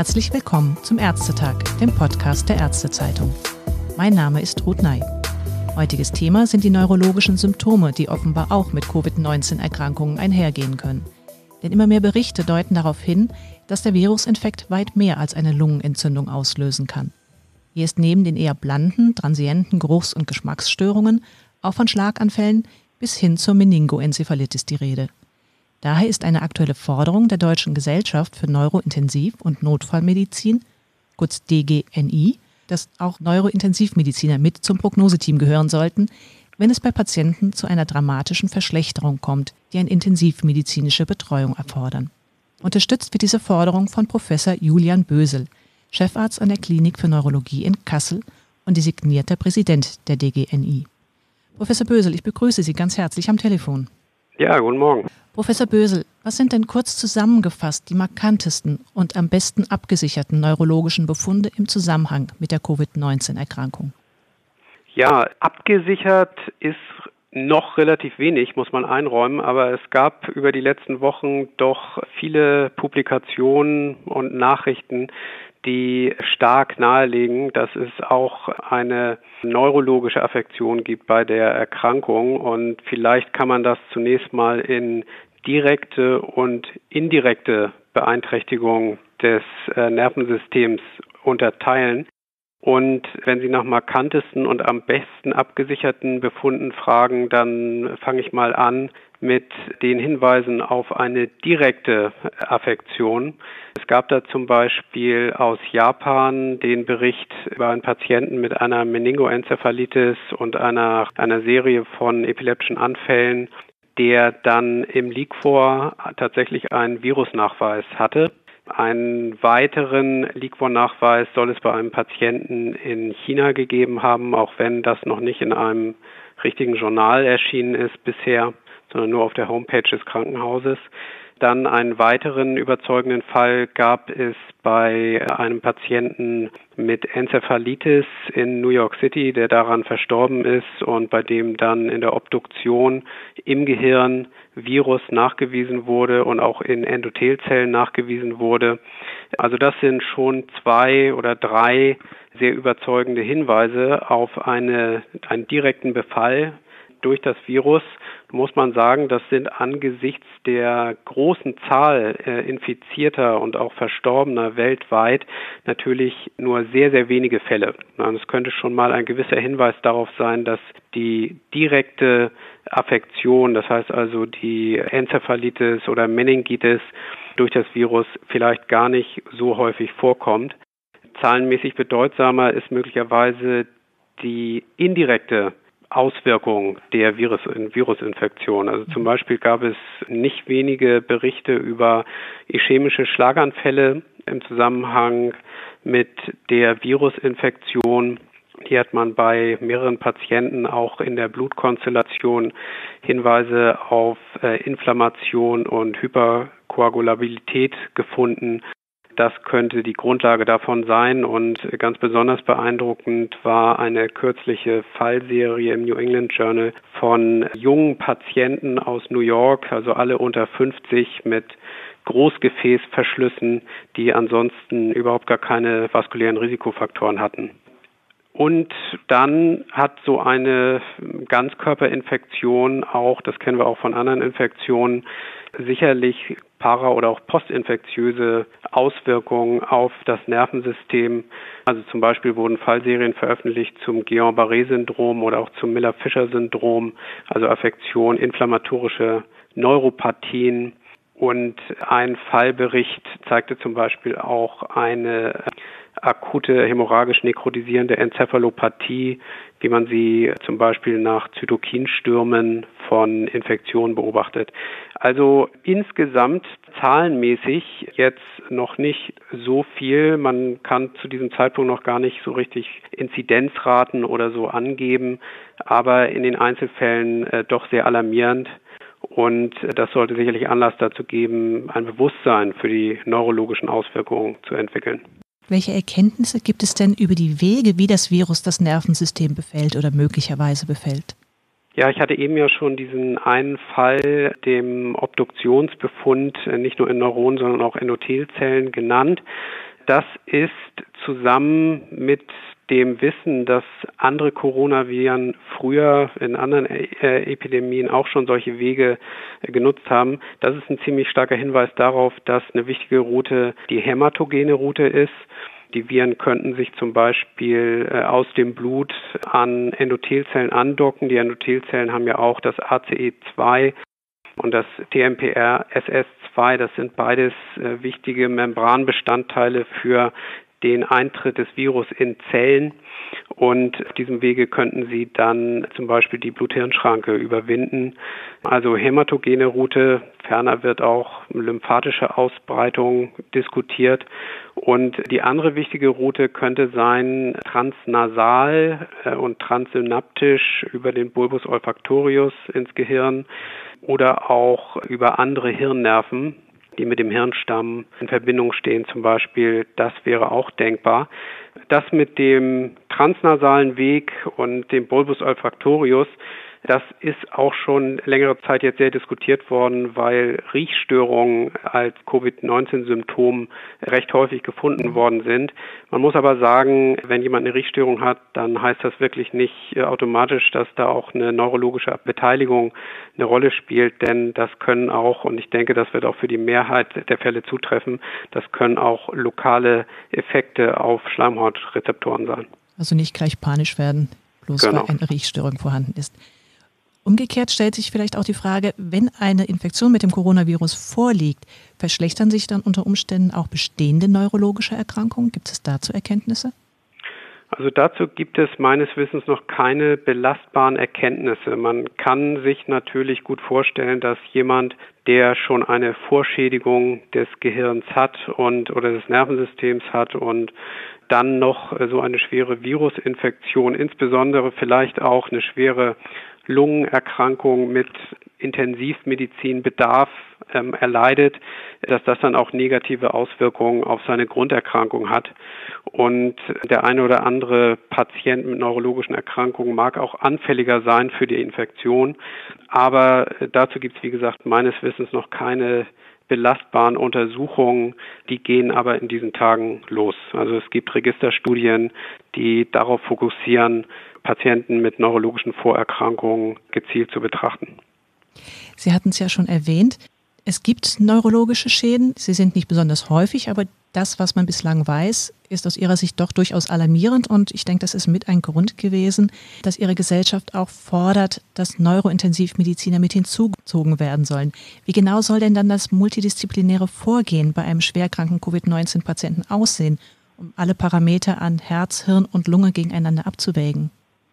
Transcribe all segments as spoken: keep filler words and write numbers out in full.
Herzlich willkommen zum Ärztetag, dem Podcast der Ärztezeitung. Mein Name ist Ruth Ney. Heutiges Thema sind die neurologischen Symptome, die offenbar auch mit Covid neunzehn Erkrankungen einhergehen können. Denn immer mehr Berichte deuten darauf hin, dass der Virusinfekt weit mehr als eine Lungenentzündung auslösen kann. Hier ist neben den eher blanden, transienten Geruchs- und Geschmacksstörungen auch von Schlaganfällen bis hin zur Meningoenzephalitis die Rede. Daher ist eine aktuelle Forderung der Deutschen Gesellschaft für Neurointensiv- und Notfallmedizin, kurz D G N I, dass auch Neurointensivmediziner mit zum Prognoseteam gehören sollten, wenn es bei Patienten zu einer dramatischen Verschlechterung kommt, die eine intensivmedizinische Betreuung erfordern. Unterstützt wird diese Forderung von Professor Julian Bösel, Chefarzt an der Klinik für Neurologie in Kassel und designierter Präsident der D G N I. Professor Bösel, ich begrüße Sie ganz herzlich am Telefon. Ja, guten Morgen. Professor Bösel, was sind denn kurz zusammengefasst die markantesten und am besten abgesicherten neurologischen Befunde im Zusammenhang mit der Covid neunzehn Erkrankung? Ja, abgesichert ist noch relativ wenig, muss man einräumen, aber es gab über die letzten Wochen doch viele Publikationen und Nachrichten, die stark nahelegen, dass es auch eine neurologische Affektion gibt bei der Erkrankung. Und vielleicht kann man das zunächst mal in direkte und indirekte Beeinträchtigung des äh, Nervensystems unterteilen. Und wenn Sie nach markantesten und am besten abgesicherten Befunden fragen, dann fange ich mal an mit den Hinweisen auf eine direkte Affektion. Es gab da zum Beispiel aus Japan den Bericht über einen Patienten mit einer Meningoenzephalitis und einer, einer Serie von epileptischen Anfällen, der dann im Liquor tatsächlich einen Virusnachweis hatte. Einen weiteren Liquor-Nachweis soll es bei einem Patienten in China gegeben haben, auch wenn das noch nicht in einem richtigen Journal erschienen ist bisher, sondern nur auf der Homepage des Krankenhauses. Dann einen weiteren überzeugenden Fall gab es bei einem Patienten mit Enzephalitis in New York City, der daran verstorben ist und bei dem dann in der Obduktion im Gehirn Virus nachgewiesen wurde und auch in Endothelzellen nachgewiesen wurde. Also das sind schon zwei oder drei sehr überzeugende Hinweise auf eine, einen direkten Befall durch das Virus. Muss man sagen, das sind angesichts der großen Zahl äh, Infizierter und auch Verstorbener weltweit natürlich nur sehr, sehr wenige Fälle. Es könnte schon mal ein gewisser Hinweis darauf sein, dass die direkte Affektion, das heißt also die Enzephalitis oder Meningitis durch das Virus vielleicht gar nicht so häufig vorkommt. Zahlenmäßig bedeutsamer ist möglicherweise die indirekte Auswirkungen der Virus Virusinfektion. Also zum Beispiel gab es nicht wenige Berichte über ischämische Schlaganfälle im Zusammenhang mit der Virusinfektion. Hier hat man bei mehreren Patienten auch in der Blutkonstellation Hinweise auf äh, Inflammation und Hyperkoagulabilität gefunden. Das könnte die Grundlage davon sein und ganz besonders beeindruckend war eine kürzliche Fallserie im New England Journal von jungen Patienten aus New York, also alle unter fünfzig mit Großgefäßverschlüssen, die ansonsten überhaupt gar keine vaskulären Risikofaktoren hatten. Und dann hat so eine Ganzkörperinfektion auch, das kennen wir auch von anderen Infektionen, sicherlich para- oder auch postinfektiöse Auswirkungen auf das Nervensystem. Also zum Beispiel wurden Fallserien veröffentlicht zum Guillain-Barré-Syndrom oder auch zum Miller-Fischer-Syndrom, also Affektion, inflammatorische Neuropathien. Und ein Fallbericht zeigte zum Beispiel auch eine akute hämorrhagisch nekrotisierende Enzephalopathie, wie man sie zum Beispiel nach Zytokinstürmen von Infektionen beobachtet. Also insgesamt zahlenmäßig jetzt noch nicht so viel. Man kann zu diesem Zeitpunkt noch gar nicht so richtig Inzidenzraten oder so angeben, aber in den Einzelfällen äh, doch sehr alarmierend. Und das sollte sicherlich Anlass dazu geben, ein Bewusstsein für die neurologischen Auswirkungen zu entwickeln. Welche Erkenntnisse gibt es denn über die Wege, wie das Virus das Nervensystem befällt oder möglicherweise befällt? Ja, ich hatte eben ja schon diesen einen Fall, dem Obduktionsbefund, nicht nur in Neuronen, sondern auch Endothelzellen genannt. Das ist zusammen mit dem Wissen, dass andere Coronaviren früher in anderen äh, Epidemien auch schon solche Wege äh, genutzt haben, das ist ein ziemlich starker Hinweis darauf, dass eine wichtige Route die hämatogene Route ist. Die Viren könnten sich zum Beispiel äh, aus dem Blut an Endothelzellen andocken. Die Endothelzellen haben ja auch das A C E zwei und das T M P R S S zwei. Das sind beides äh, wichtige Membranbestandteile für den Eintritt des Virus in Zellen, und auf diesem Wege könnten sie dann zum Beispiel die Blut-Hirn-Schranke überwinden. Also hämatogene Route, ferner wird auch lymphatische Ausbreitung diskutiert, und die andere wichtige Route könnte sein transnasal und transsynaptisch über den Bulbus olfactorius ins Gehirn oder auch über andere Hirnnerven, die mit dem Hirnstamm in Verbindung stehen zum Beispiel. Das wäre auch denkbar. Das mit dem transnasalen Weg und dem Bulbus olfactorius, das ist auch schon längere Zeit jetzt sehr diskutiert worden, weil Riechstörungen als Covid neunzehn Symptom recht häufig gefunden worden sind. Man muss aber sagen, wenn jemand eine Riechstörung hat, dann heißt das wirklich nicht automatisch, dass da auch eine neurologische Beteiligung eine Rolle spielt, denn das können auch, und ich denke, das wird auch für die Mehrheit der Fälle zutreffen, das können auch lokale Effekte auf Schleimhautrezeptoren sein. Also nicht gleich panisch werden, bloß genau, weil eine Riechstörung vorhanden ist. Umgekehrt stellt sich vielleicht auch die Frage, wenn eine Infektion mit dem Coronavirus vorliegt, verschlechtern sich dann unter Umständen auch bestehende neurologische Erkrankungen? Gibt es dazu Erkenntnisse? Also dazu gibt es meines Wissens noch keine belastbaren Erkenntnisse. Man kann sich natürlich gut vorstellen, dass jemand, der schon eine Vorschädigung des Gehirns hat und oder des Nervensystems hat und dann noch so eine schwere Virusinfektion, insbesondere vielleicht auch eine schwere Lungenerkrankung mit Intensivmedizinbedarf ähm, erleidet, dass das dann auch negative Auswirkungen auf seine Grunderkrankung hat. Und der eine oder andere Patient mit neurologischen Erkrankungen mag auch anfälliger sein für die Infektion. Aber dazu gibt es, wie gesagt, meines Wissens noch keine belastbaren Untersuchungen, die gehen aber in diesen Tagen los. Also es gibt Registerstudien, die darauf fokussieren, Patienten mit neurologischen Vorerkrankungen gezielt zu betrachten. Sie hatten es ja schon erwähnt, es gibt neurologische Schäden. Sie sind nicht besonders häufig, aber das, was man bislang weiß, ist aus Ihrer Sicht doch durchaus alarmierend. Und ich denke, das ist mit ein Grund gewesen, dass Ihre Gesellschaft auch fordert, dass Neurointensivmediziner mit hinzugezogen werden sollen. Wie genau soll denn dann das multidisziplinäre Vorgehen bei einem schwerkranken Covid neunzehn Patienten aussehen, um alle Parameter an Herz, Hirn und Lunge gegeneinander abzuwägen?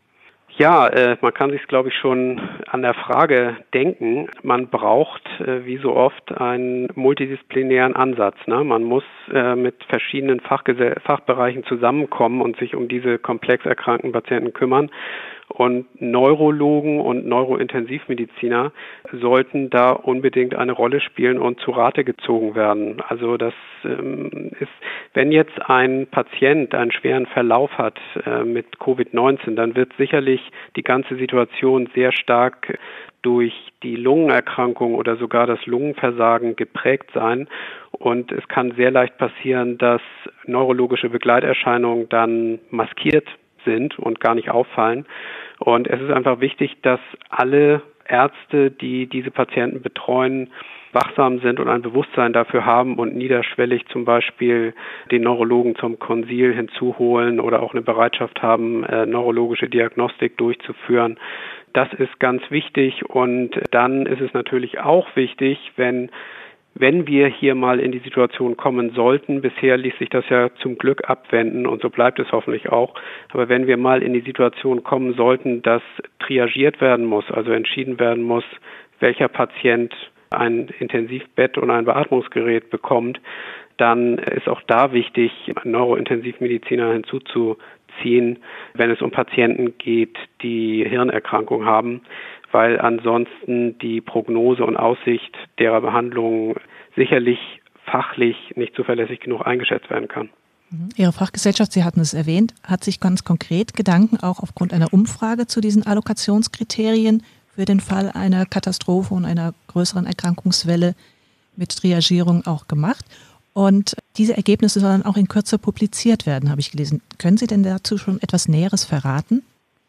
Ja, äh, man kann sich, glaube ich, schon an der Frage denken. Man braucht, äh, wie so oft, einen multidisziplinären Ansatz. Ne? Man muss äh, mit verschiedenen Fachgese- Fachbereichen zusammenkommen und sich um diese komplex erkrankten Patienten kümmern. Und Neurologen und Neurointensivmediziner sollten da unbedingt eine Rolle spielen und zu Rate gezogen werden. Also das ähm, ist, wenn jetzt ein Patient einen schweren Verlauf hat äh, mit Covid neunzehn, dann wird sicherlich die ganze Situation sehr stark durch die Lungenerkrankung oder sogar das Lungenversagen geprägt sein. Und es kann sehr leicht passieren, dass neurologische Begleiterscheinungen dann maskiert sind und gar nicht auffallen. Und es ist einfach wichtig, dass alle Ärzte, die diese Patienten betreuen, wachsam sind und ein Bewusstsein dafür haben und niederschwellig zum Beispiel den Neurologen zum Konsil hinzuholen oder auch eine Bereitschaft haben, äh, neurologische Diagnostik durchzuführen. Das ist ganz wichtig. Und dann ist es natürlich auch wichtig, wenn Wenn wir hier mal in die Situation kommen sollten, bisher ließ sich das ja zum Glück abwenden und so bleibt es hoffentlich auch, aber wenn wir mal in die Situation kommen sollten, dass triagiert werden muss, also entschieden werden muss, welcher Patient ein Intensivbett und ein Beatmungsgerät bekommt, dann ist auch da wichtig, Neurointensivmediziner hinzuzuziehen, wenn es um Patienten geht, die Hirnerkrankung haben, weil ansonsten die Prognose und Aussicht derer Behandlung sicherlich fachlich nicht zuverlässig genug eingeschätzt werden kann. Ihre Fachgesellschaft, Sie hatten es erwähnt, hat sich ganz konkret Gedanken auch aufgrund einer Umfrage zu diesen Allokationskriterien für den Fall einer Katastrophe und einer größeren Erkrankungswelle mit Triagierung auch gemacht. Und diese Ergebnisse sollen auch in Kürze publiziert werden, habe ich gelesen. Können Sie denn dazu schon etwas Näheres verraten?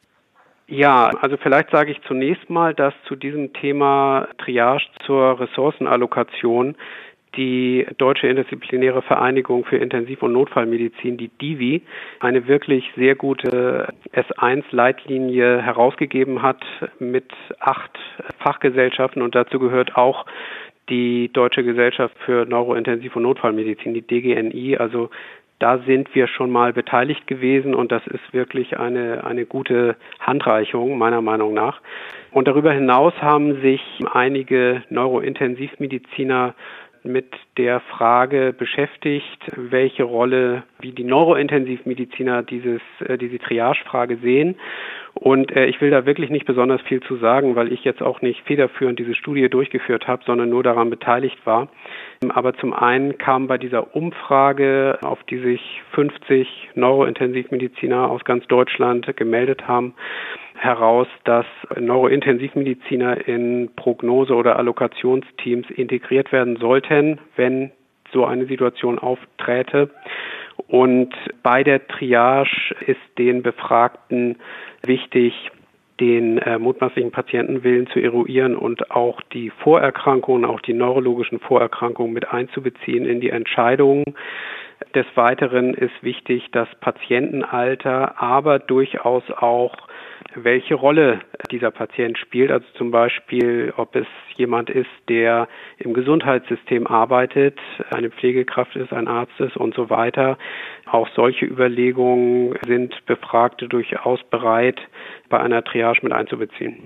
Ja, also vielleicht sage ich zunächst mal, dass zu diesem Thema Triage zur Ressourcenallokation die Deutsche Interdisziplinäre Vereinigung für Intensiv- und Notfallmedizin, die D I V I, eine wirklich sehr gute S eins Leitlinie herausgegeben hat mit acht Fachgesellschaften, und dazu gehört auch die Deutsche Gesellschaft für Neurointensiv- und Notfallmedizin, die D G N I. Also da sind wir schon mal beteiligt gewesen, und das ist wirklich eine, eine gute Handreichung, meiner Meinung nach. Und darüber hinaus haben sich einige Neurointensivmediziner mit der Frage beschäftigt, welche Rolle, wie die Neurointensivmediziner dieses, äh, diese Triagefrage sehen. Und äh, ich will da wirklich nicht besonders viel zu sagen, weil ich jetzt auch nicht federführend diese Studie durchgeführt habe, sondern nur daran beteiligt war. Aber zum einen kam bei dieser Umfrage, auf die sich fünfzig Neurointensivmediziner aus ganz Deutschland gemeldet haben, heraus, dass Neurointensivmediziner in Prognose- oder Allokationsteams integriert werden sollten, wenn so eine Situation aufträte. Und bei der Triage ist den Befragten wichtig, den äh, mutmaßlichen Patientenwillen zu eruieren und auch die Vorerkrankungen, auch die neurologischen Vorerkrankungen mit einzubeziehen in die Entscheidungen. Des Weiteren ist wichtig das Patientenalter, aber durchaus auch, welche Rolle dieser Patient spielt. Also zum Beispiel, ob es jemand ist, der im Gesundheitssystem arbeitet, eine Pflegekraft ist, ein Arzt ist und so weiter. Auch solche Überlegungen sind Befragte durchaus bereit, bei einer Triage mit einzubeziehen.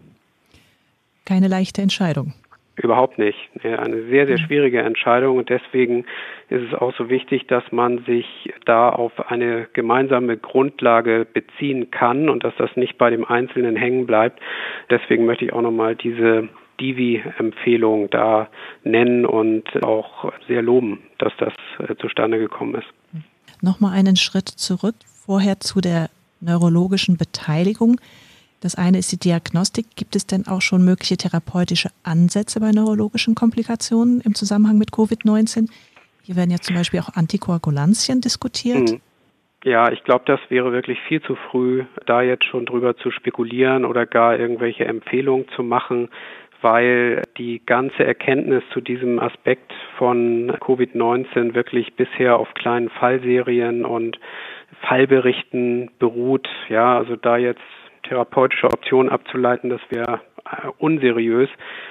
Keine leichte Entscheidung. Überhaupt nicht. Eine sehr, sehr schwierige Entscheidung, und deswegen ist es auch so wichtig, dass man sich da auf eine gemeinsame Grundlage beziehen kann und dass das nicht bei dem Einzelnen hängen bleibt. Deswegen möchte ich auch nochmal diese D I V I-Empfehlung da nennen und auch sehr loben, dass das zustande gekommen ist. Nochmal einen Schritt zurück, vorher zu der neurologischen Beteiligung. Das eine ist die Diagnostik. Gibt es denn auch schon mögliche therapeutische Ansätze bei neurologischen Komplikationen im Zusammenhang mit Covid neunzehn? Hier werden ja zum Beispiel auch Antikoagulantien diskutiert. Ja, ich glaube, das wäre wirklich viel zu früh, da jetzt schon drüber zu spekulieren oder gar irgendwelche Empfehlungen zu machen, weil die ganze Erkenntnis zu diesem Aspekt von Covid neunzehn wirklich bisher auf kleinen Fallserien und Fallberichten beruht. Ja, also da jetzt therapeutische Optionen abzuleiten, das wäre äh, unseriös.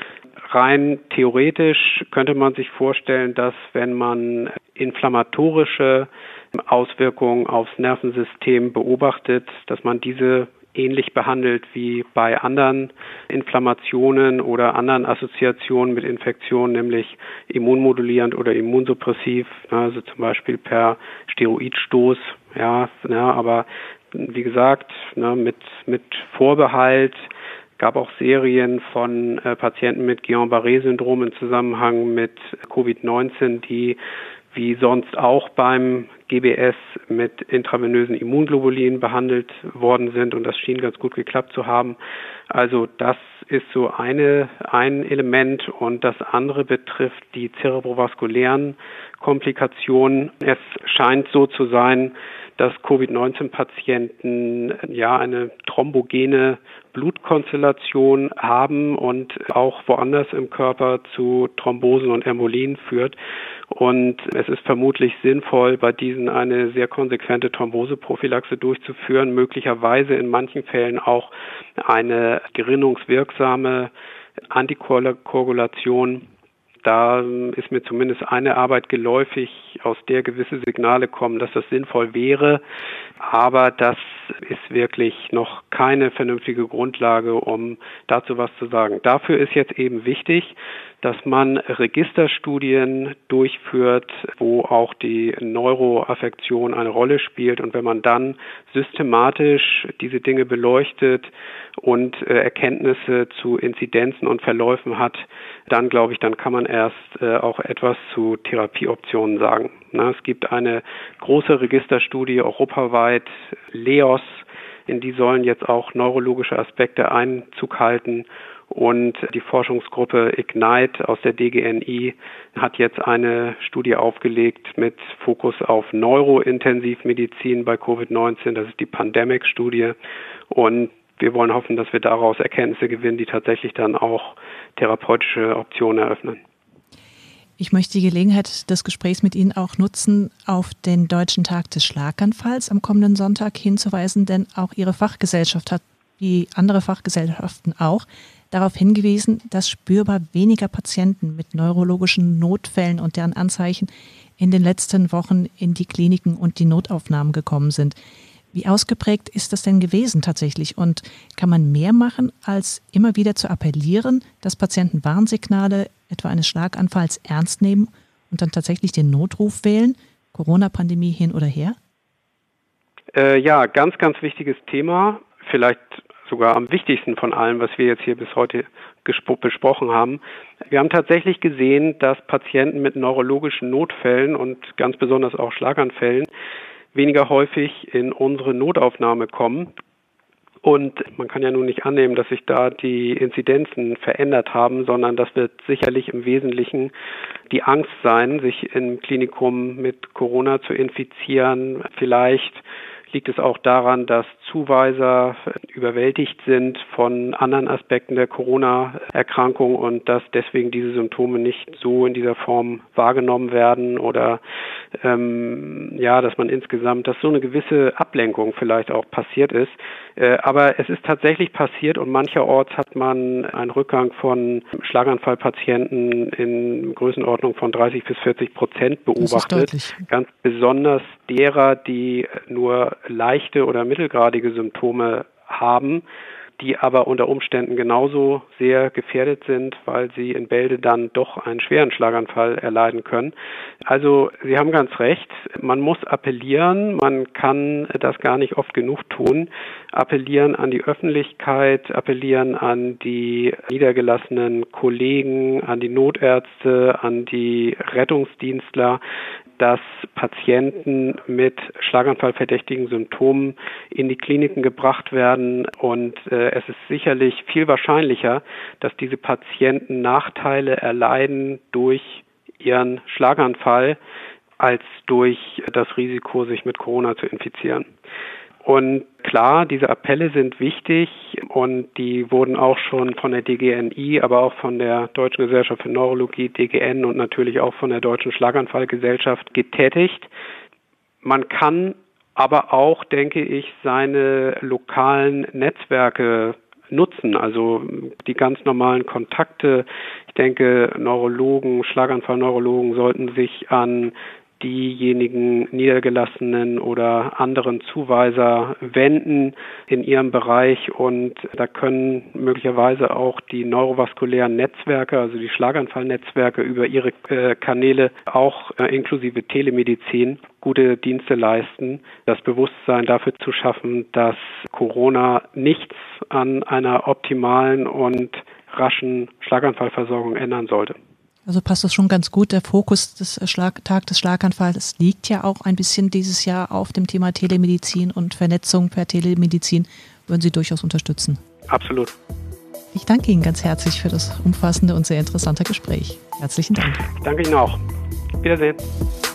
Rein theoretisch könnte man sich vorstellen, dass wenn man inflammatorische Auswirkungen aufs Nervensystem beobachtet, dass man diese ähnlich behandelt wie bei anderen Inflammationen oder anderen Assoziationen mit Infektionen, nämlich immunmodulierend oder immunsuppressiv, also zum Beispiel per Steroidstoß, ja, ja, aber wie gesagt, ne, mit, mit Vorbehalt. Gab auch Serien von äh, Patienten mit Guillain-Barré-Syndrom im Zusammenhang mit Covid neunzehn, die wie sonst auch beim G B S mit intravenösen Immunglobulinen behandelt worden sind, und das schien ganz gut geklappt zu haben. Also das ist so eine, ein Element, und das andere betrifft die zerebrovaskulären Komplikationen. Es scheint so zu sein, dass Covid neunzehn Patienten ja eine thrombogene Blutkonstellation haben und auch woanders im Körper zu Thrombosen und Embolien führt. Und es ist vermutlich sinnvoll, bei diesen eine sehr konsequente Thromboseprophylaxe durchzuführen, möglicherweise in manchen Fällen auch eine gerinnungswirksame Antikoagulation. Da ist mir zumindest eine Arbeit geläufig, aus der gewisse Signale kommen, dass das sinnvoll wäre. Aber das ist wirklich noch keine vernünftige Grundlage, um dazu was zu sagen. Dafür ist jetzt eben wichtig, dass man Registerstudien durchführt, wo auch die Neuroaffektion eine Rolle spielt. Und wenn man dann systematisch diese Dinge beleuchtet und äh, Erkenntnisse zu Inzidenzen und Verläufen hat, dann glaube ich, dann kann man erst äh, auch etwas zu Therapieoptionen sagen. Na, es gibt eine große Registerstudie europaweit, L E O S, in die sollen jetzt auch neurologische Aspekte Einzug halten. Und die Forschungsgruppe Ignite aus der D G N I hat jetzt eine Studie aufgelegt mit Fokus auf Neurointensivmedizin bei Covid neunzehn. Das ist die Pandemic-Studie. Und wir wollen hoffen, dass wir daraus Erkenntnisse gewinnen, die tatsächlich dann auch therapeutische Optionen eröffnen. Ich möchte die Gelegenheit des Gesprächs mit Ihnen auch nutzen, auf den Deutschen Tag des Schlaganfalls am kommenden Sonntag hinzuweisen, denn auch Ihre Fachgesellschaft hat, wie andere Fachgesellschaften auch, darauf hingewiesen, dass spürbar weniger Patienten mit neurologischen Notfällen und deren Anzeichen in den letzten Wochen in die Kliniken und die Notaufnahmen gekommen sind. Wie ausgeprägt ist das denn gewesen tatsächlich? Und kann man mehr machen, als immer wieder zu appellieren, dass Patienten Warnsignale etwa eines Schlaganfalls ernst nehmen und dann tatsächlich den Notruf wählen? Corona-Pandemie hin oder her? Äh, ja, ganz, ganz wichtiges Thema. Vielleicht sogar am wichtigsten von allem, was wir jetzt hier bis heute gespro- besprochen haben. Wir haben tatsächlich gesehen, dass Patienten mit neurologischen Notfällen und ganz besonders auch Schlaganfällen weniger häufig in unsere Notaufnahme kommen. Und man kann ja nun nicht annehmen, dass sich da die Inzidenzen verändert haben, sondern das wird sicherlich im Wesentlichen die Angst sein, sich im Klinikum mit Corona zu infizieren. Vielleicht liegt es auch daran, dass Zuweiser überwältigt sind von anderen Aspekten der Corona-Erkrankung und dass deswegen diese Symptome nicht so in dieser Form wahrgenommen werden oder ähm, ja, dass man insgesamt, dass so eine gewisse Ablenkung vielleicht auch passiert ist. Äh, aber es ist tatsächlich passiert und mancherorts hat man einen Rückgang von Schlaganfallpatienten in Größenordnung von dreißig bis vierzig Prozent beobachtet. Ganz besonders derer, die nur leichte oder mittelgradige Symptome haben, die aber unter Umständen genauso sehr gefährdet sind, weil sie in Bälde dann doch einen schweren Schlaganfall erleiden können. Also Sie haben ganz recht, man muss appellieren, man kann das gar nicht oft genug tun, appellieren an die Öffentlichkeit, appellieren an die niedergelassenen Kollegen, an die Notärzte, an die Rettungsdienstler, dass Patienten mit schlaganfallverdächtigen Symptomen in die Kliniken gebracht werden. Und äh, es ist sicherlich viel wahrscheinlicher, dass diese Patienten Nachteile erleiden durch ihren Schlaganfall, als durch das Risiko, sich mit Corona zu infizieren. Und klar, diese Appelle sind wichtig und die wurden auch schon von der D G N I, aber auch von der Deutschen Gesellschaft für Neurologie, D G N und natürlich auch von der Deutschen Schlaganfallgesellschaft getätigt. Man kann aber auch, denke ich, seine lokalen Netzwerke nutzen, also die ganz normalen Kontakte. Ich denke, Neurologen, Schlaganfallneurologen sollten sich an diejenigen niedergelassenen oder anderen Zuweiser wenden in ihrem Bereich und da können möglicherweise auch die neurovaskulären Netzwerke, also die Schlaganfallnetzwerke über ihre äh, Kanäle auch äh, inklusive Telemedizin gute Dienste leisten, das Bewusstsein dafür zu schaffen, dass Corona nichts an einer optimalen und raschen Schlaganfallversorgung ändern sollte. Also passt das schon ganz gut. Der Fokus des Schlag- Tag des Schlaganfalls liegt ja auch ein bisschen dieses Jahr auf dem Thema Telemedizin und Vernetzung per Telemedizin. Würden Sie durchaus unterstützen? Absolut. Ich danke Ihnen ganz herzlich für das umfassende und sehr interessante Gespräch. Herzlichen Dank. Danke Ihnen auch. Wiedersehen.